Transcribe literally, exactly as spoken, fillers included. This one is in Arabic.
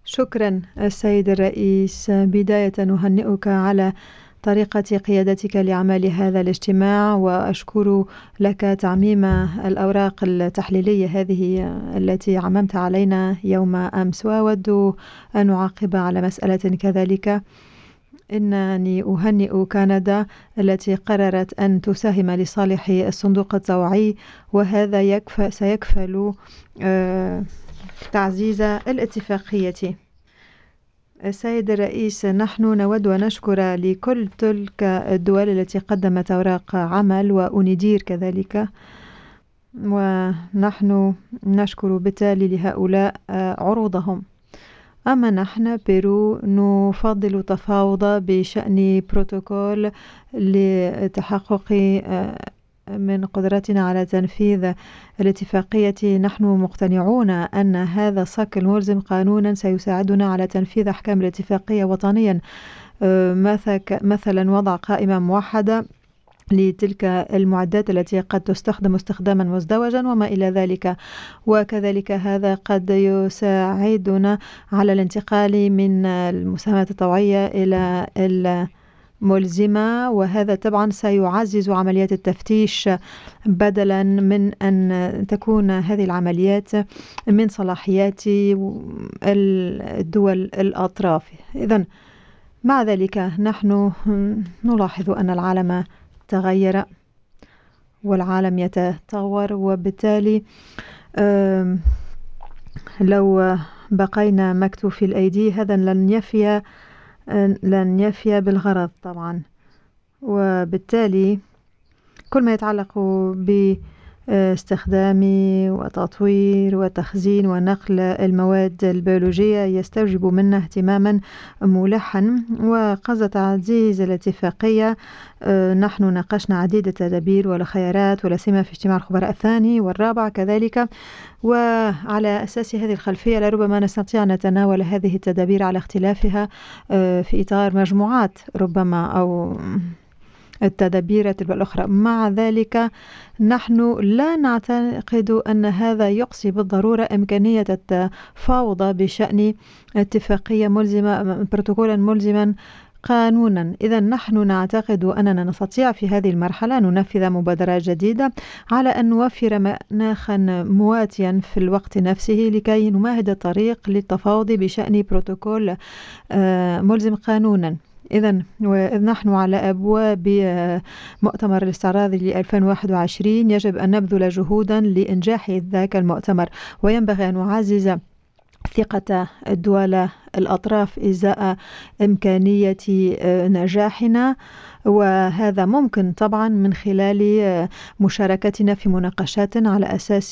شكرا السيد الرئيس. بداية أهنئك على طريقة قيادتك لعمل هذا الاجتماع، وأشكر لك تعميم الأوراق التحليلية هذه التي عممت علينا يوم أمس. وأود أن أعقب على مسألة كذلك. إنني أهنئ كندا التي قررت أن تساهم لصالح الصندوق التوعي، وهذا يكفى سيكفل تعزيز الاتفاقية. السيد الرئيس، نحن نود أن نشكر لكل تلك الدول التي قدمت أوراق عمل وأندير كذلك، ونحن نشكر بالتالي لهؤلاء عروضهم. أما نحن بيرو نفضل تفاوض بشأن بروتوكول لتحقق من قدرتنا على تنفيذ الاتفاقية. نحن مقتنعون أن هذا الصك الملزم قانونا سيساعدنا على تنفيذ أحكام الاتفاقية وطنيا، مثلا وضع قائمة موحدة لتلك المعدات التي قد تستخدم استخداما مزدوجا وما إلى ذلك. وكذلك هذا قد يساعدنا على الانتقال من المساهمات الطوعية إلى الملزمة، وهذا طبعا سيعزز عمليات التفتيش بدلا من أن تكون هذه العمليات من صلاحيات الدول الأطراف. إذن مع ذلك نحن نلاحظ أن العالم تغير والعالم يتطور، وبالتالي لو بقينا مكتوفي الأيدي هذا لن يفي لن يفي بالغرض طبعا. وبالتالي كل ما يتعلق باستخدام وتطوير وتخزين ونقل المواد البيولوجية يستوجب منا اهتماما ملحا. وقصد تعزيز الاتفاقية نحن ناقشنا عديد التدابير والخيارات، ولا سيما في اجتماع الخبراء الثاني والرابع كذلك. وعلى أساس هذه الخلفية لربما نستطيع أن نتناول هذه التدابير على اختلافها في إطار مجموعات ربما أو التدابير الأخرى. مع ذلك نحن لا نعتقد أن هذا يقصي بالضرورة إمكانية التفاوض بشأن اتفاقية ملزمة بروتوكولا ملزما قانونا. إذا نحن نعتقد أننا نستطيع في هذه المرحلة أن ننفذ مبادرة جديدة على أن نوفر مناخا مواتيا في الوقت نفسه لكي نمهد الطريق للتفاوض بشأن بروتوكول ملزم قانونا. إذن نحن على أبواب مؤتمر الاستعراض ل ألفين وواحد وعشرين، يجب أن نبذل جهودا لإنجاح ذاك المؤتمر، وينبغي أن نعزز ثقة الدول الأطراف إزاء إمكانية نجاحنا. وهذا ممكن طبعا من خلال مشاركتنا في مناقشات على أساس